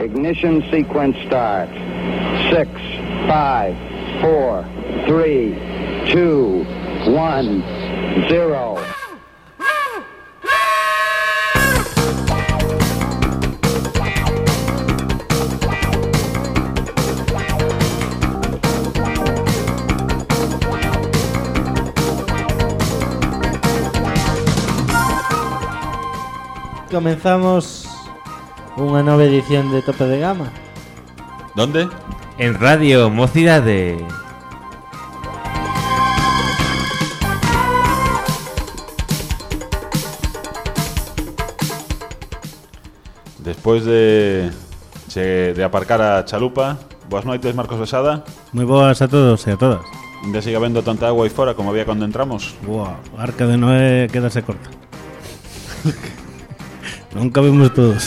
Ignition sequence start. 6, 5, 4, 3, 2, 1, 0. Comenzamos unha nova edición de Tope de Gama. ¿Dónde? En Radio Mocidade. Despois de aparcar a chalupa. Boas noites, Marcos Besada. Moi boas a todos e a todas. Ainda sigue habendo tanta agua aí fora como había cando entramos. Buah, a Arca de Noé quedase corta. Non cabemos todos.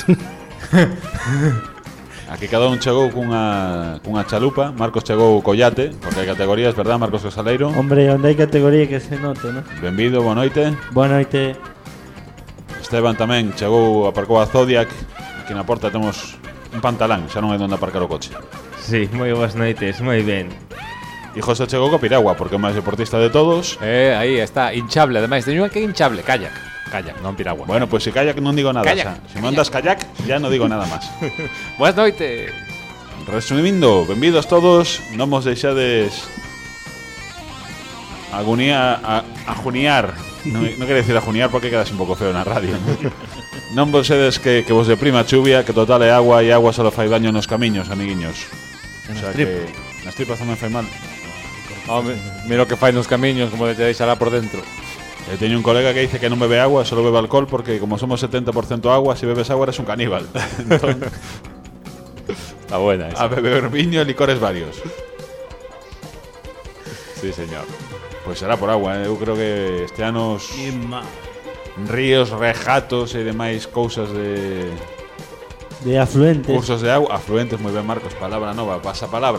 Aquí cada un chegou cunha chalupa. Marcos chegou co yate, porque hai categorías, verdad, Marcos Casaleiro? Hombre, onde hai categoría que se note, ¿no? Benvido, boa noite. Boa noite. Esteban tamén chegou, aparcou a Zodiac. Aquí na porta temos un pantalán, xa non hai onde aparcar o coche. Sí, moi boas noites, moi ben. E José chegou co piragua, porque é o máis deportista de todos. Aí está, hinchable, ademais, teño que hinchable, kayak, non piragua. Bueno, pues si kayak non digo nada, si mandas kayak, ya non digo nada máis. Boas noites. Resumindo, benvidos todos, non vos deixades ajuniar. Non quero decir ajuniar porque quedas un pouco feo na radio. Non vos sedes que vos deprima a chuvia, que total é agua e agua só fai daño nos camiños, amiguiños. O sea que nas tripas tamén fai mal. Mira o que fai nos camiños, como te deixará por dentro. Teño un colega que dice que non bebe agua, solo bebe alcohol, porque como somos 70% agua, si bebes agua eres un caníbal. Entón, está buena esa. A beber viño e licores varios. Sí, señor. Pues será por agua, eu creo que este ano ríos, regatos e demais cousas de afluentes. Cursos de agua, afluentes, moi ben, Marcos, palabra nova, pasa palabra.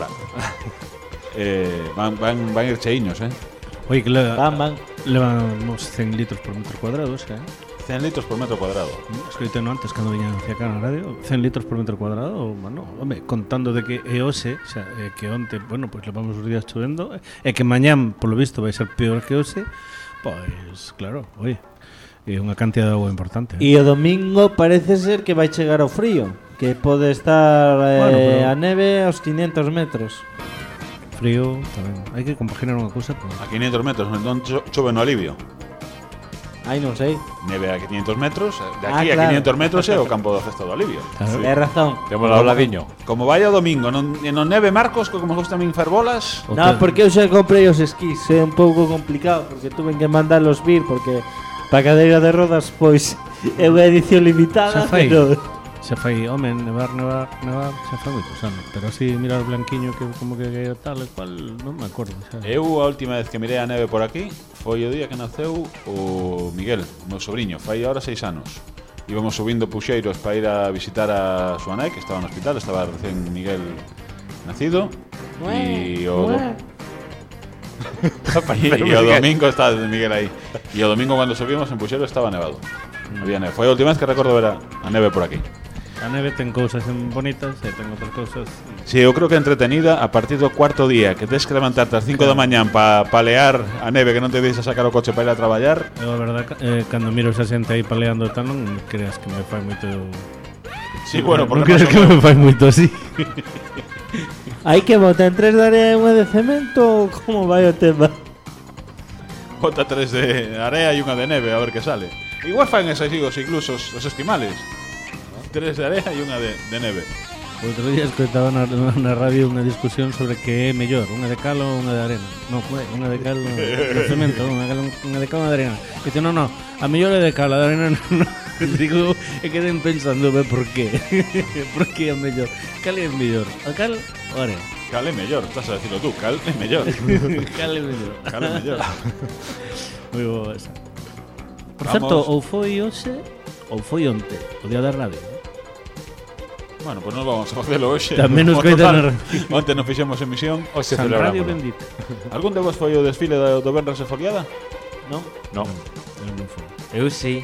Van ir cheiños, Oye, que van. Levamos 100 litros por metro cuadrado, 100 litros por metro cuadrado. Escoiteno antes cando viñan hacia acá na radio, 100 litros por metro cuadrado, bueno, home, contando de que é hoxe, xa, que onte, bueno, pois levamos os días chovendo, e que mañán, polo visto, vai ser peor que hoxe, pois, claro, oi, é unha cantidad de agua importante. E o domingo parece ser que vai chegar o frío, que pode estar a neve aos 500 metros. Frío, tamén. Hai que compaginar unha cousa a 500 metros, entón chove no alivio. Ai, non sei. Neve a 500 metros, de aquí a 500 metros é o campo da festa do alivio. Claro. Sí. É razón. Temos ao ladiño. Como vai o domingo, non neve, Marcos, como gusta a min fer bolas. Non, porque eu xa comprei os esquís, é un pouco complicado, porque tuve que mandalos vir, porque para cadeira de rodas, pois, é unha edición limitada, pero... Xa fai, home, nevar, xa fai moitos anos. Pero así, mirar blanquiño que como que tal e cual, non me acordo xa. Eu a última vez que mirei a neve por aquí foi o día que naceu o Miguel, o meu sobrinho, fai ahora 6 anos. Íbamos subindo puxeiros para ir a visitar a súa nai, que estaba no hospital, estaba recén Miguel nacido. E o domingo estaba Miguel aí. E o domingo cando subimos en puxeiro estaba nevado. Había neve. Foi a última vez que recordo ver a neve por aquí. A neve ten cousas bonitas e ten outras cousas. Si, eu creo que entretenida a partir do cuarto día, que tens que levantarte ás 5 da mañán para palear a neve, que non te deixas sacar o coche para ir a traballar. Eu, a verdade, cando miro esa xente aí paleando tal, non creas que me fai moito. Sí, bueno, non creas que me fai moito así. Hai que botar 3 de area e unha de cemento, ou como vai o tema? Bota 3 de area e unha de neve, a ver que sale. Igual fan esas incluso os esquimales. 3 de area e unha de neve. Outro día escoitaba na radio unha discusión sobre que é mellor, unha de cal ou unha de arena. Non, unha de cal de cemento, unha de cal ou unha de arena. E dice, non, a mellor é de cal, a de arena non. Digo, e queden pensando, por qué? Por que é mellor? Cal é mellor? A cal ou a arena? Cal é mellor, estás a decirlo tú, cal é mellor. Cal é mellor. Cal é mellor. Moi boa esa. Por certo, ou foi hoxe ou foi onte, o día da radio. Bueno, pues non vamos a facelo hoxe. Tamén nos coitan. Onte non fixemos emisión. Hoxe San Radio bendito. Algún de vos foi o desfile do Benres e Foliada? Non? Non. Eu non foi. Eu sí.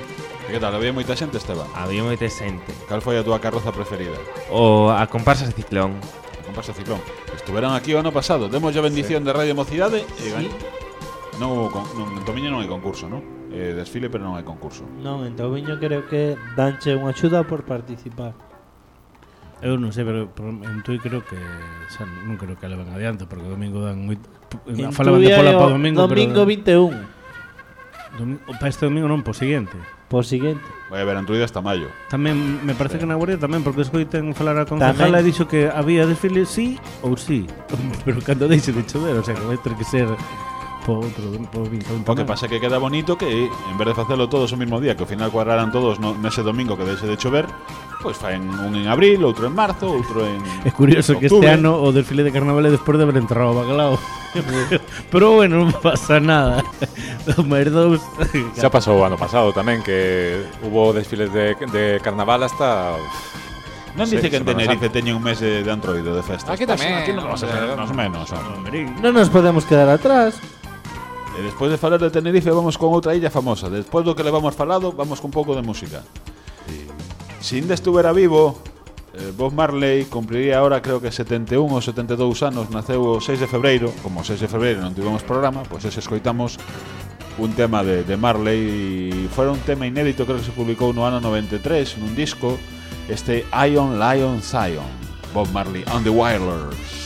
E que tal, había moita xente, Esteban? Había moita xente. Cal foi a túa carroza preferida? O a comparsa de Ciclón. A comparsa Ciclón. Estuveron aquí o ano pasado. Demos a bendición de Radio Mocidade e non hubo en Tomiño non hai concurso, non? Desfile, pero non hai concurso. Non, en Tomiño creo que danche unha axuda por participar. Eu non sei, pero en Tui creo que xa non creo que leven adiante, porque o domingo dan moito. Falaban de pola para domingo, domingo 21. Para este domingo non, po seguinte. Po seguinte. Vai haber Antruida hasta maio. Tamén me parece que na Guardia tamén, porque escoiten falar a concejala e dixo que había desfile sí ou sí. Pero cando deixe de chover, o sea, que vai ter que ser po outro, po 21. O que pasa é que queda bonito que en vez de facelo todos o mismo día, que ao final cuadraran todos nese domingo que deixe de chover, pois faen un en abril, outro en marzo, outro en É curioso que este ano o desfile de carnaval é despois de haber enterrado o bacalao. Pero bueno, non pasa nada. Máis dous. Xa pasou o ano pasado tamén, que hubo desfiles de carnaval hasta... Non dice que en Tenerife teña un mes de antroido de festas. Aquí tamén. Aquí non vamos a ser más menos. Non nos podemos quedar atrás. E despois de falar de Tenerife vamos con outra illa famosa. Despois do que levamos falado, vamos con un pouco de música. Se ainda estuvera vivo, Bob Marley cumpliría ahora creo que 71 ou 72 anos. Naceu o 6 de febreiro. Como o 6 de febreiro non tivemos programa, pois ese escoitamos un tema de Marley. Fora un tema inédito, creo que se publicou no ano 93 nun disco, este Iron Lion Zion, Bob Marley on the Wireless.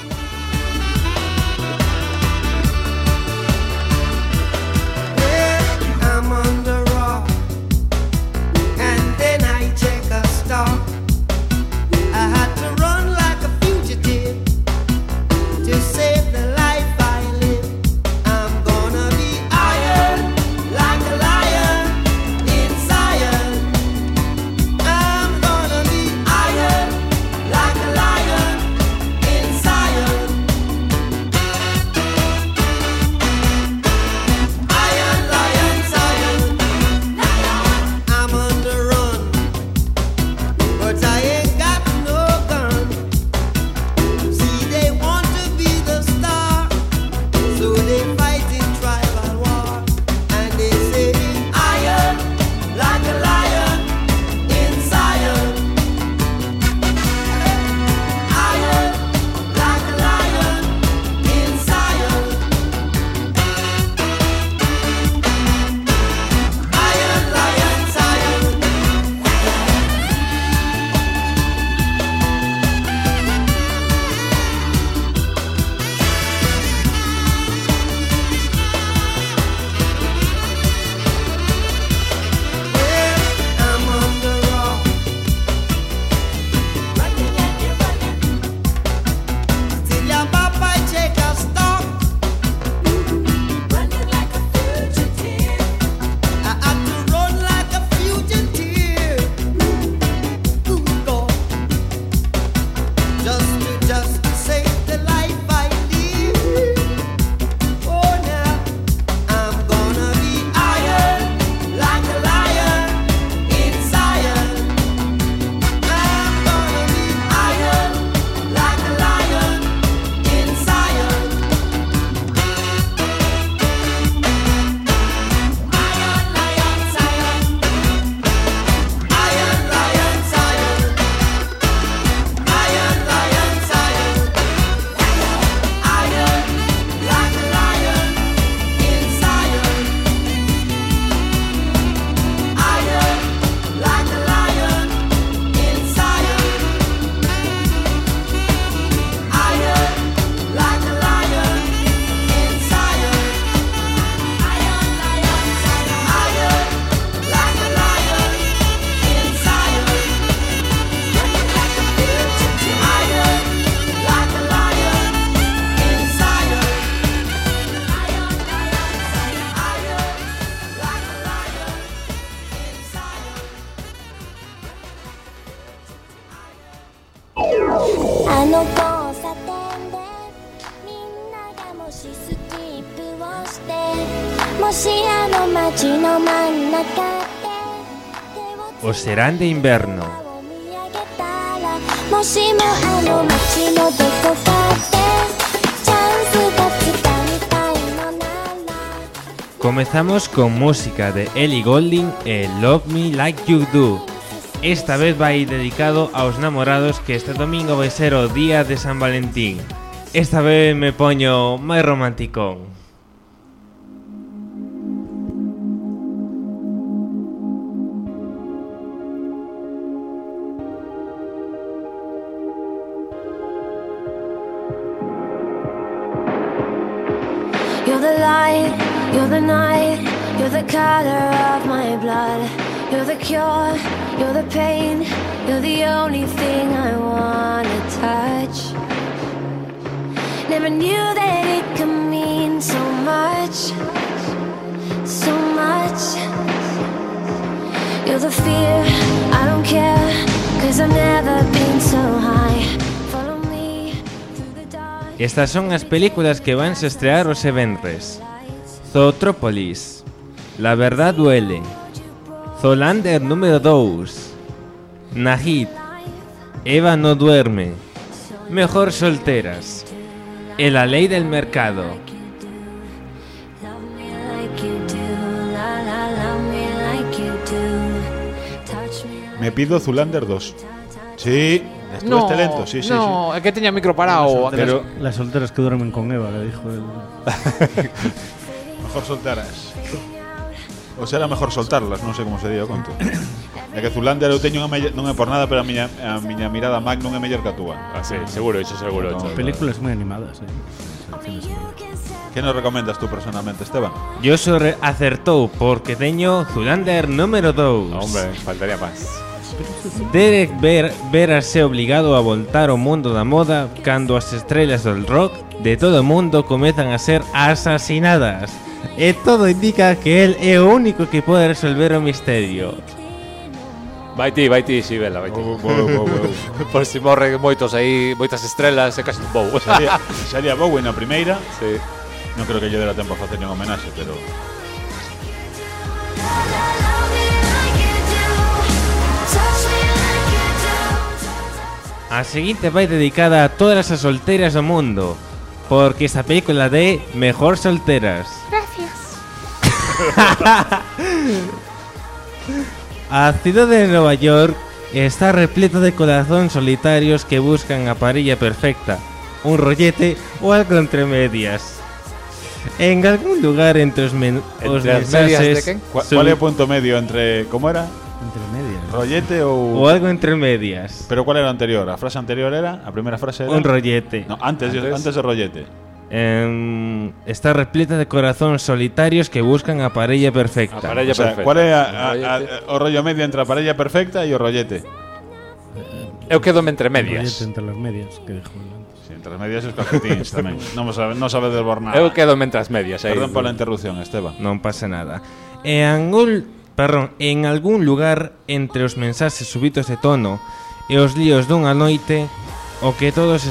O serán de inverno. Comezamos con música de Ellie Goulding e Love Me Like You Do. Esta vez vai dedicado aos namorados, que este domingo vai ser o día de San Valentín. Esta vez me poño máis romanticón. You're the light, you're the night, you're the color of my blood. You're the cure, you're the pain, you're the only thing I wanna touch. Never knew that it could mean so much, so much. You're the fear, I don't care, 'cause I've never been so high. Follow me through the dark. Estas son as películas que vanse estrear os venres. Zootrópolis, La verdad duele, Zoolander número 2, Nahid, Eva no duerme, Mejor solteras, e La ley del mercado. Me pido Zoolander 2. Sí, estuvo excelente. Sí, sí, no, é que teña micro parado. Pero Las solteras que duermen con Eva, que dijo él. mejor solteras. O será mejor soltarlas, non sei como se di o conto. É que Zoolander eu teño non é por nada, pero a miña mirada Magnum é mellor que a túa. Ah, sí, seguro, iso seguro. No, Películas muy animadas, Que nos recomendas tú personalmente, Esteban? Yo acertou porque teño Zoolander número 2. No, hombre, faltaría máis. Derek verase obligado a voltar ao mundo da moda cando as estrelas del rock de todo o mundo comezan a ser asasinadas. E todo indica que él é o único que pode resolver o misterio. Vai ti, sí, vela, vai ti. Por si morren moitos aí, moitas estrelas, é casi un bou. Sería Bowie na primeira. Sí. Non creo que lle dera tempo a facer un homenaxe, pero A seguinte vai dedicada a todas as solteiras do mundo, porque esta película de Mejor solteras. Gracias. A cidade de Nova York está repleta de corazones solitarios que buscan a parella perfecta, un rollete ou algo entre medias. En algún lugar entre os Entre as medias de quen? ¿Cuál é o punto medio entre, como era? Entre medias. Rollete ou ou algo entre medias. Pero cuál era a anterior? A frase anterior era, a primeira frase era Un rollete. No, antes de rollete. Está repleta de corazones solitarios que buscan a parella perfecta. A parella O sea, perfecta. cuál é Rollete. o rollo medio entre a parella perfecta e o rollete? Eu quedo entre medias. Entre las medias, que dijo él antes. Sí, entre as medias e os calcetines tamén. Non sabe desbor nada. Eu quedo entre as medias aí. Perdón pola interrupción, Esteban. Non pasa nada. En algún lugar entre os mensaxes subitos de tono e os líos dunha noite, o que todos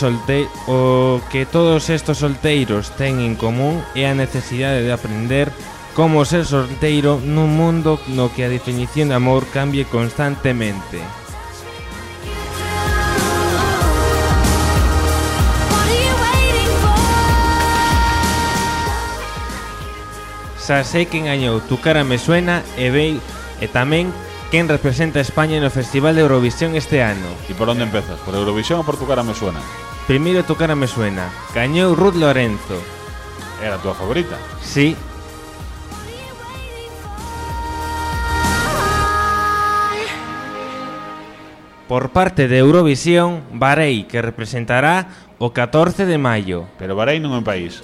estos solteiros ten en común é a necesidade de aprender como ser solteiro nun mundo no que a definición de amor cambie constantemente. Xa sei quen gañou Tu cara me suena e tamén quen representa a España no Festival de Eurovisión este ano. E por onde empezas? Por Eurovisión ou por Tu cara me suena? Primeiro Tu cara me suena. Gañou Ruth Lorenzo. Era a túa favorita? Sí. Por parte de Eurovisión, Bahrein, que representará o 14 de maio. Pero Bahrein non é un país.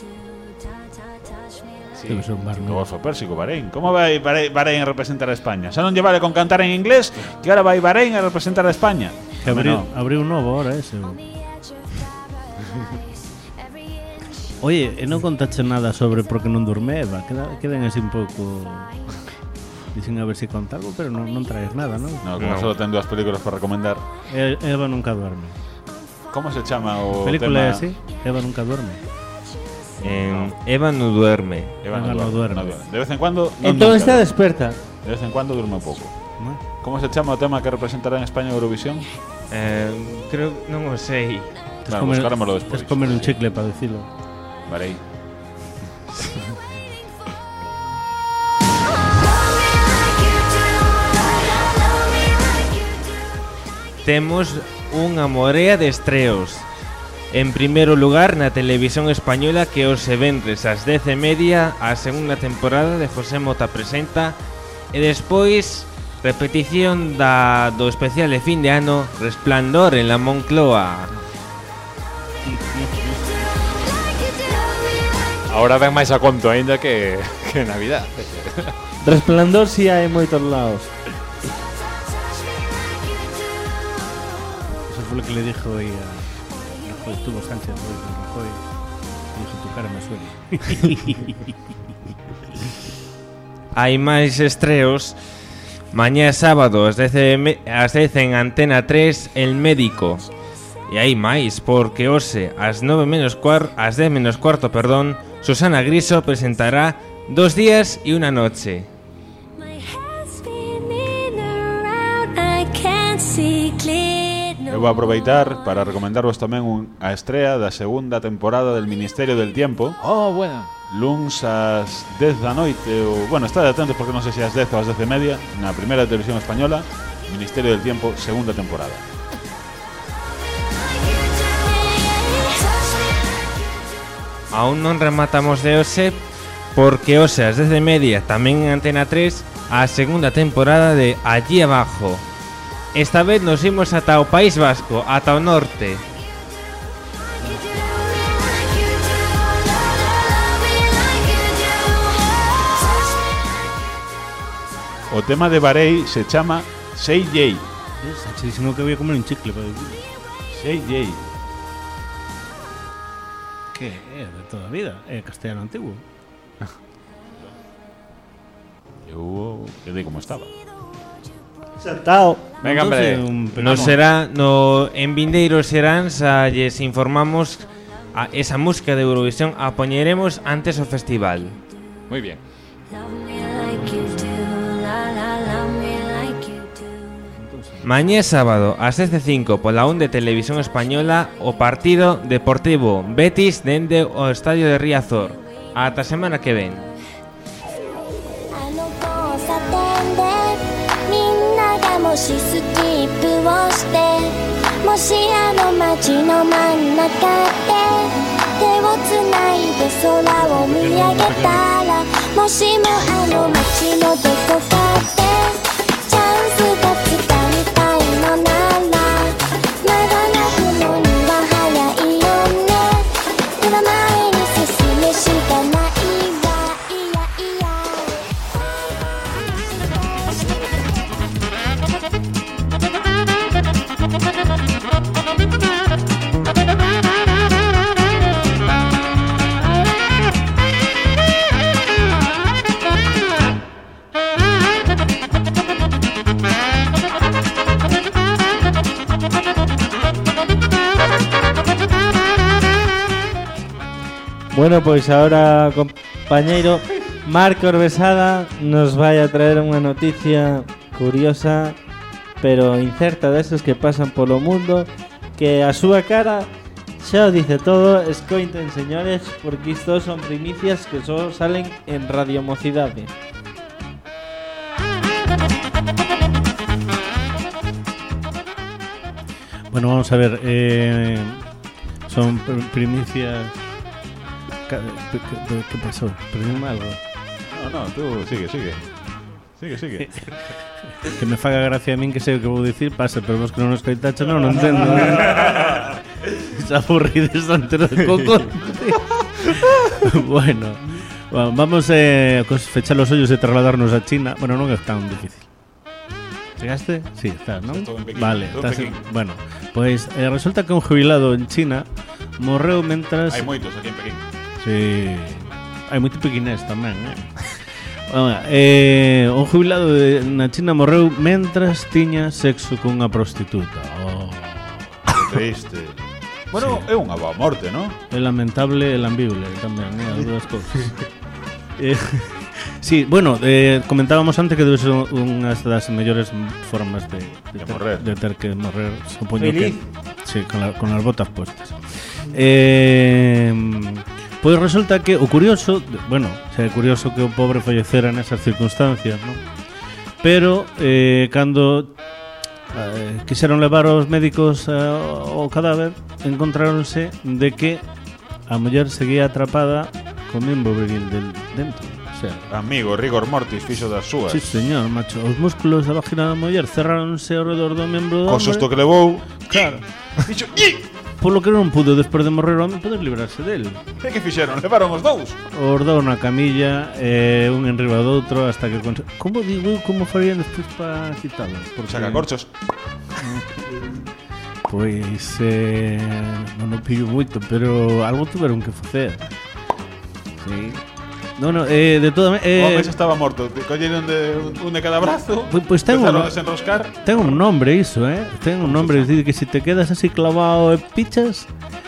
Sí, que son bar, O ¿no? Golfo Pérsico, Bahrein. Como vai Bahrein a representar a España? Xa non lle vale con cantar en inglés, que ahora vai Bahrein a representar a España. Que No. abriu un novo ahora ese. Oye, e non contache nada sobre por que non dormeva. Quedan así un pouco... Dicen a ver si conta algo, pero non traes nada, non? No, como solo ten dúas películas para recomendar. Eva nunca duerme. Como se chama o Película é tema? así? Eva nunca duerme. Eva no duerme. Eva Eva non no duerme. duerme. De vez en cuando... non Entón nunca está duerme. desperta. De vez en cuando durme un pouco. ¿No? Como se chama o tema que representará en España Eurovisión? Creo non o sei. Claro, buscáramoslo despois. Es comer un chicle para decirlo. Bahrein. temos unha morea de estreos. En primeiro lugar, na televisión española, que hoxe venres ás 10:30 a segunda temporada de José Mota Presenta, e despois repetición do especial de fin de ano Resplandor en la Moncloa. Ahora ven máis a conto aínda que Navidad. Resplandor si hai en moitos lados. Eso fue lo que le dijo hoy a Rajoy. Estuvo Sánchez hoy con Rajoy. Dijo, tu cara me suena. Hai máis estreos. Mañá sábado ás 10 en Antena 3 El Médico. E hai máis, porque hoxe ás 10 menos cuarto, Susana Griso presentará 2 días y una noche. Eu vou aproveitar para recomendarvos tamén a estrea da segunda temporada del Ministerio del Tiempo. Oh, buena. Luns ás 10 da noite ou, bueno, estade atentos porque non sei se ás 10 ou ás 10:30 na primeira televisión española, Ministerio del Tiempo, segunda temporada. Aún non rematamos de hoxe, porque hoxe ás 10:30 tamén en Antena 3 a segunda temporada de Allí Abajo. Esta vez nos imos ata o País Vasco, ata o norte. O tema de Barei se chama Sei Yei. Sánchez diciendo que voy a comer un chicle para decir. Sei Yei. ¿Qué? De toda vida. Castellano antiguo. Eu quedei como estaba. Saltao. Venga, hombre. No será en vindeiros seráns lles informamos a esa música de Eurovisión a poñeremos antes o festival. Muy bien. Mañé sábado ás 10:05 pola 1 de Televisión Española o partido Deportivo Betis dende o estadio de Riazor. Ata semana que ven. Bueno, pois agora, compañeiro Marco Orbesada nos vai a traer unha noticia curiosa pero incerta desas que pasan polo mundo, que a súa cara xa o dice todo. Escoiten, señores, porque isto son primicias que só salen en Radio Mocidade. Bueno, vamos a ver. Son primicias. ¿Qué pasó? ¿Perdimos algo? No, tú sigue. Sigue. Que me faga gracia a min que sei o que vou dicir, pasa, pero vos que non nos coitache non entendo. Esa aburrides antero de coco. Bueno, vamos a fechar los ollos e trasladarnos a China. Bueno, non é tan difícil. Chegaste? Sí, está, non? Vale, estás. Bueno, pois resulta que un jubilado en China morreu mentras... Hai moitos aquí en Pekín. Sí, hai moito pequinés tamén, un jubilado na China morreu mentras tiña sexo cunha prostituta. Triste. Bueno, sí. É unha boa morte, non? É lamentable e lambible tamén, as dúas cousas. Sí, bueno, comentábamos antes que debe ser unha das mellores formas de morrer. De ter que morrer, supoño que sí, con as botas puestas. Pois resulta que o curioso, bueno, é curioso que o pobre fallecera nesas circunstancias, non? Pero cando quixeron levar os médicos ao cadáver, encontráronse de que a muller seguía atrapada co membro viril dentro. O sea, Amigo, rigor mortis fixo das súas. sí, señor, macho. Os músculos da vagina da muller cerráronse ao redor do membro do Co hombre. susto que levou. Claro. Fixo, "Ih!" Polo que non pudo, despois de morrer o home, poder librarse del. E que fixeron? Levaron os dous. Os dous na camilla, un enriba do outro, hasta que... Como digo eu, como farían despois para quitalo? Porque... Sacacorchos. Pois non o pillo moito, pero algo tuveron que facer. Sí. De todo... O home xa estaba morto. Colleron un de cada brazo. Pois ten empezaron un, a desenroscar. ten un nombre iso, ten un nombre, es decir, que se te quedas así clavado e pichas,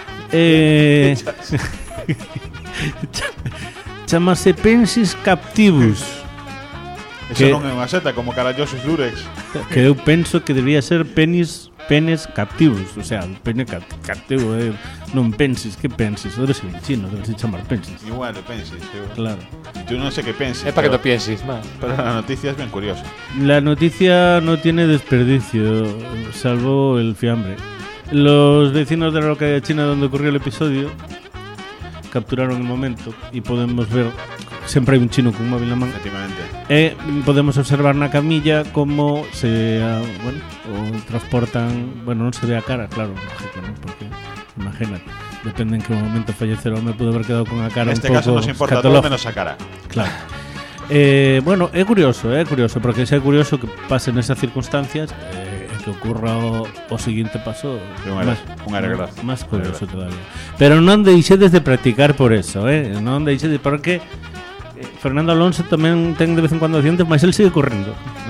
chamase pensis captivus. Eso Que- non é unha seta como Carallosus Lurex. Que eu penso que debería ser penes captivos, o sea, pene captivo, non pensis, que pensis, debe ser en chino, debe ser chamar pensis. Igual, pensis. Claro. Yo non sei que pensis. É para que pero- no pienses más. Pero la noticia es bien curiosa. La noticia no tiene desperdicio, salvo el fiambre. Los vecinos de la localidad china donde ocurrió el episodio capturaron el momento y podemos ver, siempre hay un chino con un móvil en la mano, Efectivamente. podemos observar na camilla como se o transportan, non se ve a cara, claro, lógico, ¿no? Porque imagínate, depende en qué momento fallecer o me pudo haber quedado con a cara En este un caso pouco nos importa todo escatológica. menos a cara. Claro. É curioso, porque xa é curioso que pasen esas circunstancias que ocurra o seguinte paso Unha desgracia. máis curioso todavía. Pero non deixedes de practicar por eso, non deixedes, porque Fernando Alonso tamén ten de vez en cuando accidentes, mas el sigue correndo.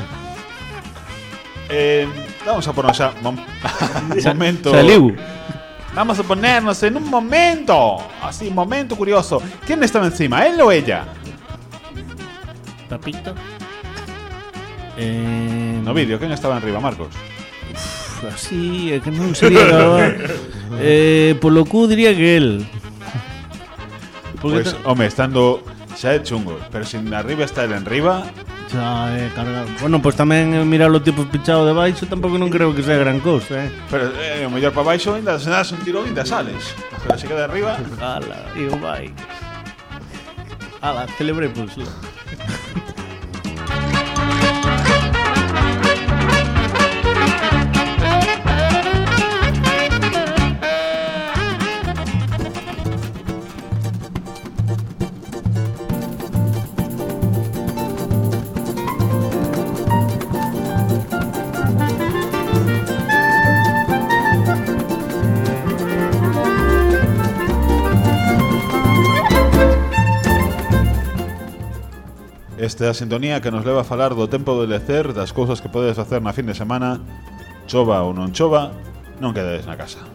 Vamos a ponernos ya momento. Saliu. Vamos a ponernos en un momento. Así, momento curioso. ¿Quién estaba encima? ¿Él o ella? Papito. No vídeo, ¿quién estaba arriba, Marcos? Así, é que non sería polo cu diría que el. Pues, hombre, estando xa é chungo, pero sin arriba está el enriba. Xa cargar. Bueno, pues tamén mirar o tipo pinchado de baixo tampouco non creo que sea gran cousa, Pero o mellor para baixo ainda se das un tirón ainda sales. Pero se queda arriba. Ala, digo, vai. Ala, celebré pues. Esta é a sintonía que nos leva a falar do tempo de lecer, das cousas que podes facer na fin de semana. Chova ou non chova, non quedes na casa.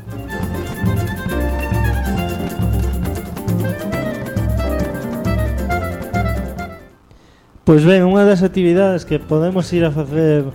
Pois ben, unha das actividades que podemos ir a facer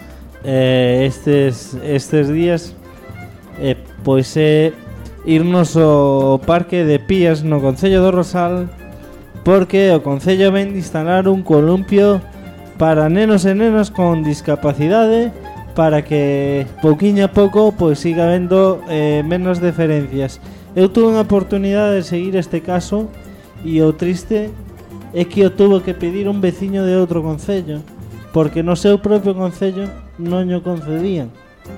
estes días pois é irnos ao parque de Pías no Concello do Rosal, porque o Concello ven de instalar un columpio para nenos e nenas con discapacidade, para que pouquiño a pouco pois siga habendo menos diferencias. Eu tuve unha oportunidade de seguir este caso e o triste é que o tuvo que pedir un veciño de outro concello, porque no seu propio concello non o concedían.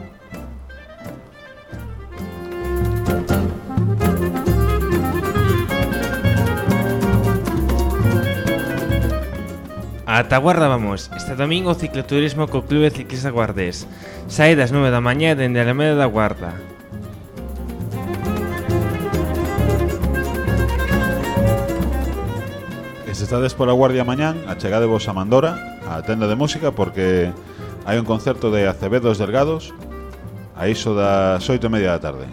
A Taguarda vamos. Este domingo cicloturismo co Clube Ciclista Guardés. Sai das 9 da mañá dende a Alameda da Guarda. E se estades pola Guardia mañán, achegadevos a Mandora, a tenda de música, porque hai un concerto de Acevedos Delgados a iso das 8:30 da tarde.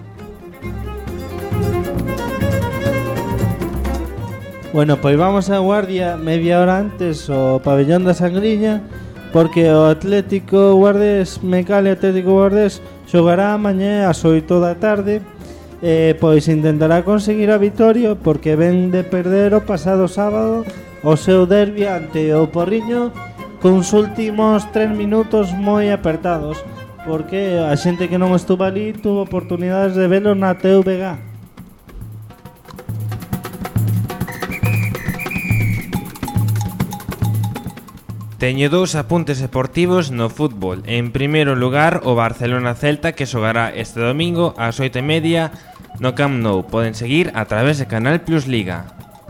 Bueno, pois vamos a Guardia media hora antes ao pabellón da Sangriña, porque o Atlético Guardés, Mecale Atlético Guardés, xogará mañá ás 8 da tarde. Pois intentará conseguir a vitoria, porque ven de perder o pasado sábado o seu derbi ante o Porriño cuns últimos 3 minutos moi apertados. porque a xente que non estuvo ali tuvo oportunidades de velo na TVG. Teño dous apuntes deportivos no fútbol. En primeiro lugar, o Barcelona-Celta, que xogará este domingo ás 8:30 no Camp Nou. Poden seguir a través de Canal Plus Liga.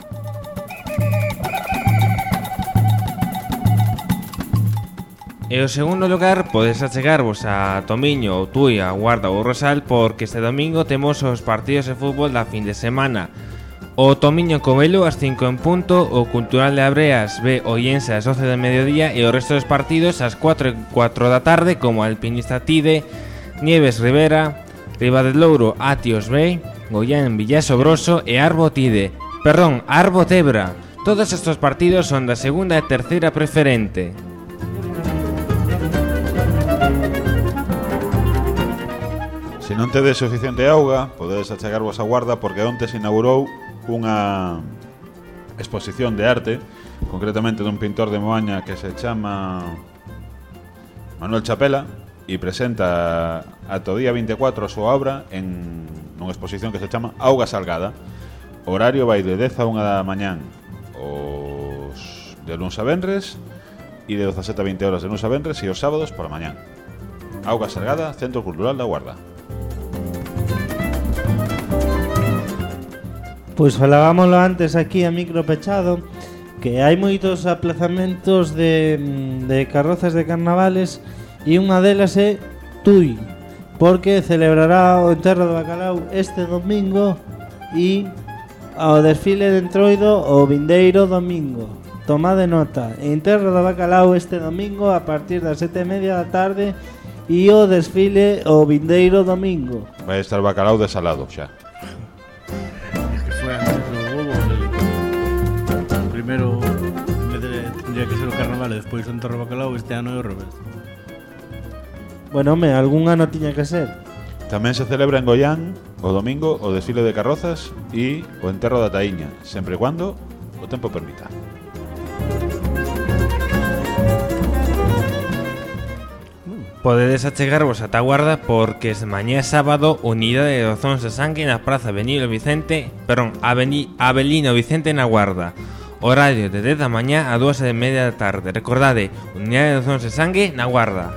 E o segundo lugar, podes achegarvos a Tomiño, ou Tui, a Guarda ou Rosal, porque este domingo temos os partidos de fútbol da fin de semana. O Tomiño Covelo ás 5 en punto, o Cultural de Abreas ve Oyense ás 12 de mediodía e o resto dos partidos ás 4 da tarde, como Alpinista Tide, Nieves Rivera, Ribadelouro Atios B, Goián Villasobroso e Arbo Tide. Perdón, Arbo Tebra. Todos estes partidos son da segunda e terceira preferente. Se non tedes suficiente auga, podedes achegarvos a Guarda porque onte se inaugurou unha exposición de arte, concretamente dun pintor de Moaña que se chama Manuel Chapela, e presenta ata o día 24 a súa obra en nunha exposición que se chama Auga Salgada. O horario vai de 10 a 1 da mañán os de luns a venres e de 17 a 20 horas de luns a venres e os sábados por a mañán. Auga Salgada, Centro Cultural da Guarda. Pois falábamoslo antes aquí a micro pechado, que hai moitos aplazamentos de carrozas de carnavales e unha delas é Tui, porque celebrará o enterro do bacalao este domingo e ao desfile de Entroido o vindeiro domingo. Tomade nota, enterro do bacalao este domingo a partir das 7:30 da tarde e o desfile o vindeiro domingo. Vai estar bacalao desalado xa. Primero tendría que ser o carnaval e despois o enterro do bacalao. Este ano é o revés. Bueno, algún ano tiña que ser. Tamén se celebra en Goián o domingo o desfile de carrozas e o enterro da taíña, sempre e cuando o tempo permita. Podedes achegarvos ata Guarda porque es mañá sábado unidade de dozóns de sangue na Praza Avelino Vicente na Guarda. Horario de 10 da mañá a 2:30 da tarde. Recordade, unidade de dozóns de sangue na Guarda.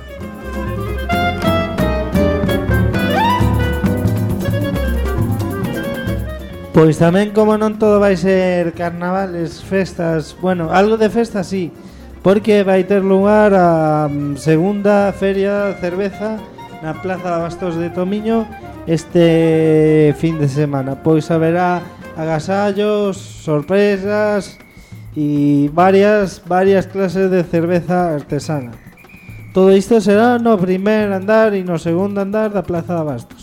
Pois tamén, como non todo vai ser carnavales, festas, bueno, algo de festas sí, porque vai ter lugar a segunda feria de cerveza na Plaza de Abastos de Tomiño este fin de semana. Pois haberá agasallos, sorpresas e varias clases de cerveza artesana. Todo isto será no primer andar e no segundo andar da Plaza de Abastos.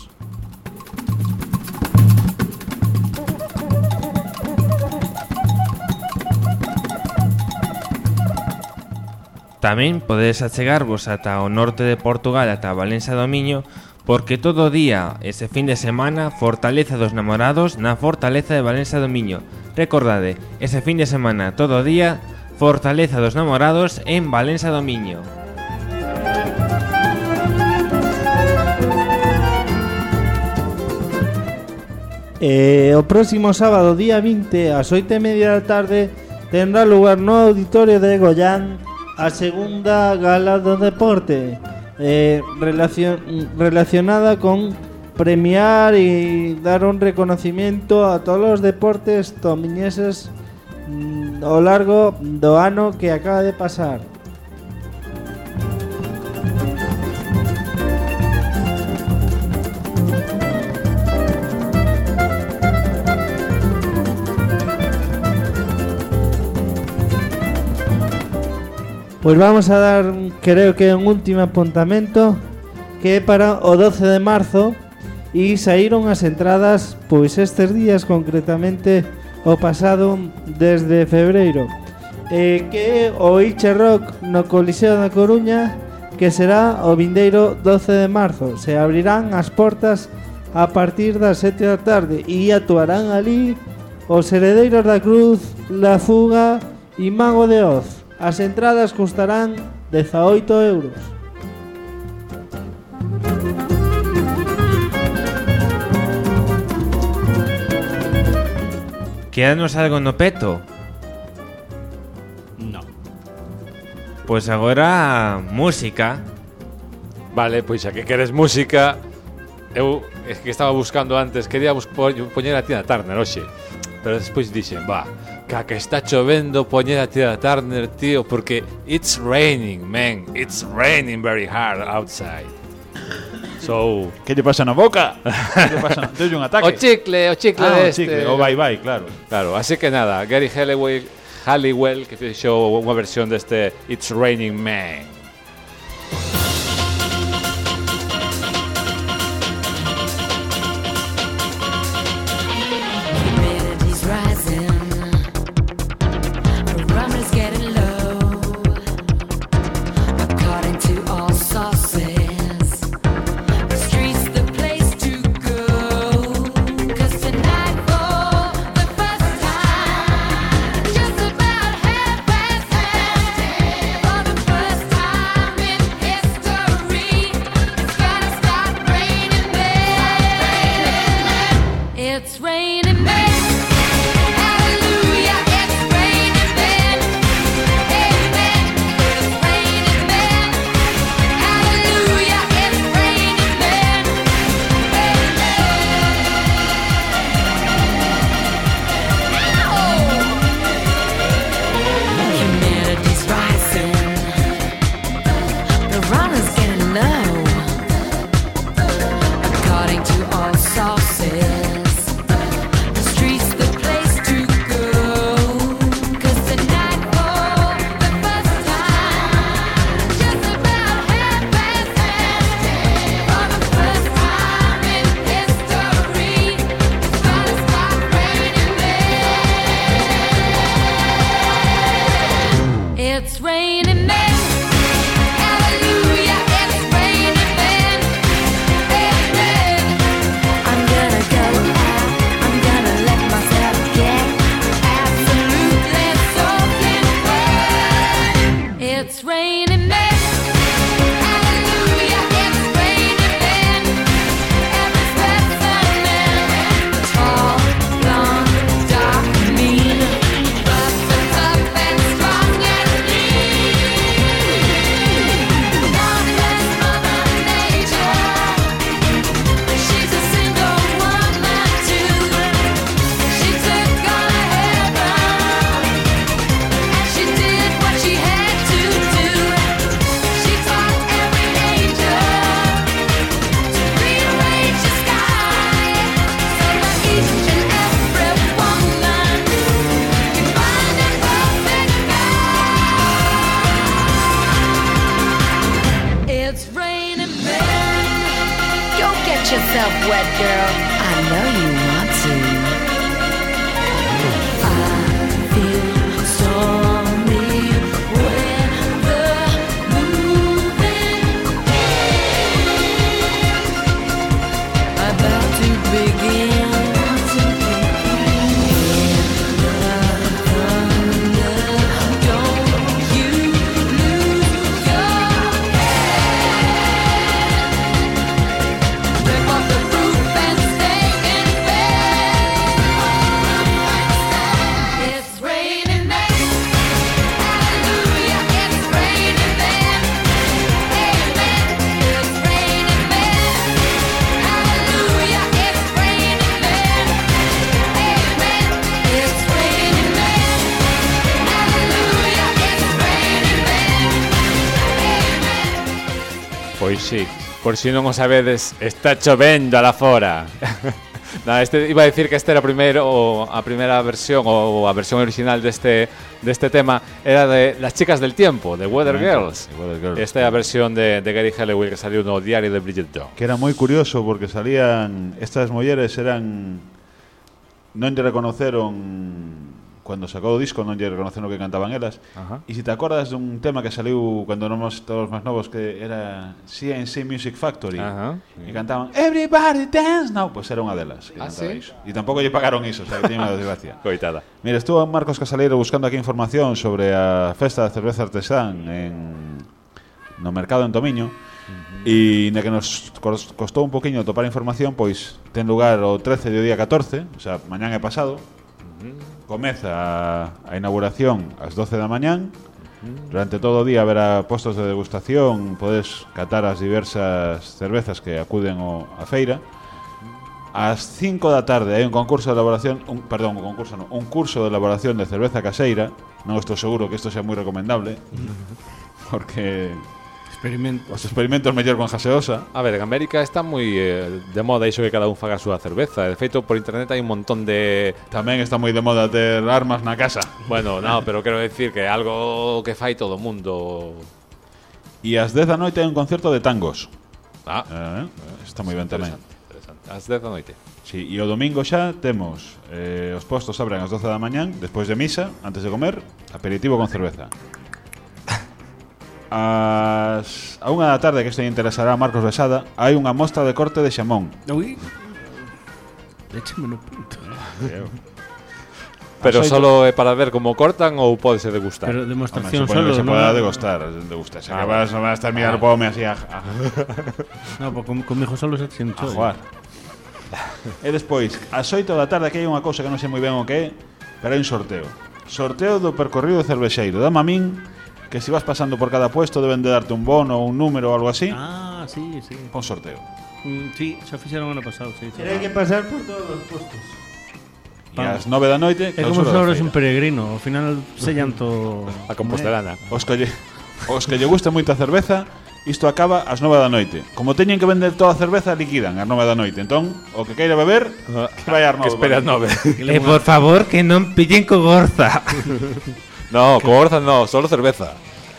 Tamén podedes achegarvos ata o norte de Portugal, ata Valencia do Miño, porque todo o día, ese fin de semana, Fortaleza dos Namorados na Fortaleza de Valencia do Miño. Recordade, ese fin de semana, todo o día, Fortaleza dos Namorados en Valencia do Miño. O próximo sábado, día 20, ás 8:30 da tarde, tendrá lugar no auditorio de Goián a segunda gala do deporte, relacionada con premiar e dar un reconocimiento a todos os deportes tomiñeses ao largo do ano que acaba de pasar. Pois vamos a dar, creo que un último apuntamento, que é para o 12 de marzo, e saíron as entradas pois estes días, concretamente o pasado desde febreiro, que é o Iche Rock no Coliseo da Coruña, que será o vindeiro 12 de marzo. Se abrirán as portas a partir das 7 da tarde e actuarán ali os Heredeiros da Cruz, La Fuga e Mago de Oz. As entradas custarán 18 euros. Quédanos algo no peto. No. Pois agora música. Vale, pois xa que queres música, eu é que estaba buscando antes, quería poñer a Tina Turner hoxe, pero despois dixen, que está chovendo, poñer a Tina Turner, tío, porque it's raining, man, it's raining very hard outside. So, Que lle pasa na boca? Que lle pasa? Deulle un ataque. o chicle o deste. chicle, o bye, claro. Claro, así que nada, Gary Halliwell que fixo unha versión deste It's Raining Man. Humidity's rising, barometer's getting low. According to all sources, the street's the place to go. 'Cause tonight, for the first time, just about 10:30, for the first time in history, it's gonna start raining men. It's raining men. Hallelujah, it's raining men. Amen. It's raining men. Hallelujah, it's raining men. Amen. Humidity's rising. The runner's getting low. According to all sources, the street's the place to go. 'Cause tonight, for the first time, just about 10:30, for the first time in history, it's gonna start raining men. It's raining men. Hallelujah, it's raining men. Amen. I'm gonna go out, I'm gonna let myself get absolutely soaking wet. It's raining men. Hallelujah, it's raining men. Every specimen, tall, blonde, dark, mean, rough and tough and strong and lean. Darkness, Mother Nature. She's a single woman too. She took on heaven, and she did what she had to do. She taught every angel to rearrange the sky, so that each and every woman can find a perfect guy. It's raining men. Go get yourself wet, girl. I know you want to. I feel stormy weather moving, about to begin. In the thunder, don't you lose your head. Rip off the roof and stay in bed. It's raining men. Hallelujah, it's raining men. Amen. It's raining men. Hallelujah, it's raining men. Amen. It's raining men. Hallelujah, it's raining men. Amen. Pois sí, por si non o sabedes, está chovendo alá fora. Nada, iba a decir que este era a primeira versión ou a versión original deste tema era de Las Chicas del Tiempo, de Weather Girls. Esta é a versión de Gary Halliwell que saliu no diario de Bridget Jones. Que era moi curioso porque salían estas mulleres non lle reconoceron cando sacou o disco, non lle reconoceron o que cantaban elas. Ajá. E se te acordas dun tema que saliu cando éramos todos máis novos que era CNC Music Factory. Ajá. E cantaban Everybody Dance Now, pois era unha delas que cantaba ¿sí? iso. E tampouco lle pagaron iso, o sea, que tiña unha desgracia. Coitada. Mira, estuvo Marcos Casaleiro buscando aquí información sobre a festa da cerveza artesán no mercado en Tomiño. E na que nos costou un poquinho topar información, pois ten lugar o 13 do día 14, o sea, mañán é pasado. Comeza a inauguración ás 12 da mañán. Durante todo o día haberá postos de degustación, podes catar as diversas cervezas que acuden á feira. Ás 5 da tarde hai un concurso de elaboración, un curso de elaboración de cerveza caseira. Non estou seguro que isto sea moi recomendable, porque os experimentos mellor con gaseosa. A ver, en América está moi de moda iso que cada un faga a súa cerveza. De feito, por internet hai un montón de... Tamén está moi de moda ter armas na casa. Bueno, no, pero quero decir que é algo que fai todo o mundo. E ás 10 da noite hai un concerto de tangos. Está moi ben tamén. Interesante. Ás 10 da noite. Sí, e o domingo xa temos os postos abren ás 12 da mañán, despois de misa, antes de comer, aperitivo con cerveza. A 1 da tarde, que isto interesará a Marcos Besada, hai unha mostra de corte de xamón. Ui. Échame no punto. Pero solo é para ver como cortan ou pode ser degustar? Pero demostración Hombre, solo, se ¿no? pode degustar. Se que vas a estar mirando pome así a No, pues conmigo solo se siento. jugar. E despois, ás 8 da tarde, que hai unha cousa que non sei moi ben o que é, pero hai un sorteo. Sorteo do percorrido cervexeiro. Dame a min que se vas pasando por cada puesto deben de darte un bono ou un número ou algo así. Ah, sí, sí. Un sorteo. Sí, xa fixeron ano pasado, sí. Pero hai que pasar por todos os postos. E ás 9 da noite, É como se clausura da eres un feira. peregrino. Ao final sellan to... A compostelana. Os que lle guste moito a cerveza, isto acaba ás 9 da noite. Como teñen que vender toda a cerveza, liquidan ás 9 da noite. Entón, o que queira beber, que vai ás 9. Que espere ás 9. Por favor, que non pillen co gorza. No, con orza no, solo cerveza.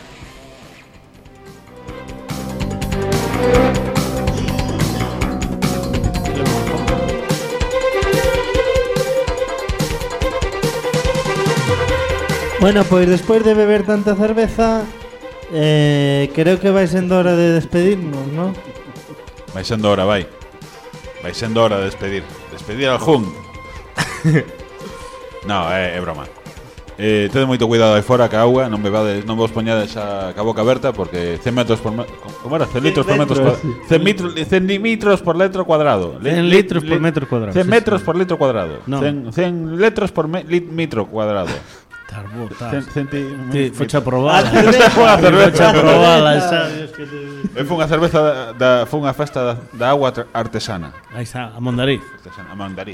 Bueno, pois despois de beber tanta cerveza, creo que vai sendo hora de despedirnos, ¿no? Vai sendo hora, vai. Vai sendo hora de despedir. Despedir al Jun. No, é broma. Tede moito cuidado aí fora ca auga, non bebades, non vos poñades a boca aberta porque 100 metros por como era? 100 litros por metro cuadrado. 100 litros por litro cuadrado. 100 litros por metro cuadrado. 100 metros por litro cuadrado. No. 100 litros por metro cuadrado. Focha probada. Unha cerveza. Focha probada, sabes que Foi unha cerveza foi unha festa da agua artesana. Aí está, a Mondariz. Artesana, a Mondariz.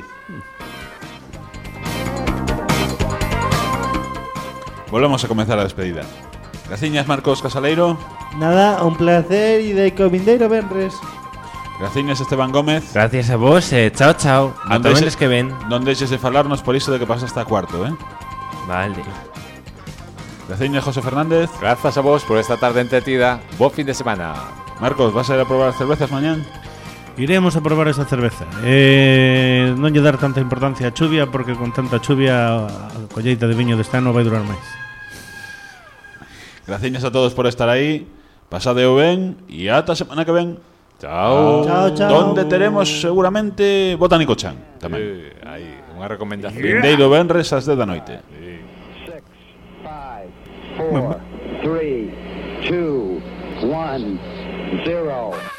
Volvemos a comenzar a despedida. Graciñas, Marcos Casaleiro. Nada, un placer e de covindeiro venres. Graciñas, Esteban Gómez. Gracias a vos, chao, chao. Ando venres que ven. Non deixes de falarnos por iso de que pasaste a cuarto, Vale. Graciñas, José Fernández. Grazas a vos por esta tarde entretida. Bo fin de semana. Marcos, vas a ir a probar as cervezas mañán? Iremos a probar esa cerveza. Non lle dar tanta importancia á chuvia porque con tanta chuvia a colleita de viño deste ano vai durar máis. Graciñas a todos por estar aí. Pasadeo ben e ata a semana que ven. Chao. Chao, chao. Donde teremos seguramente Botánico Chan tamén. Aí, unha recomendación. Vindeiro venres ás 10 da noite. 6, 5, 4, 3, 2, 1, 0.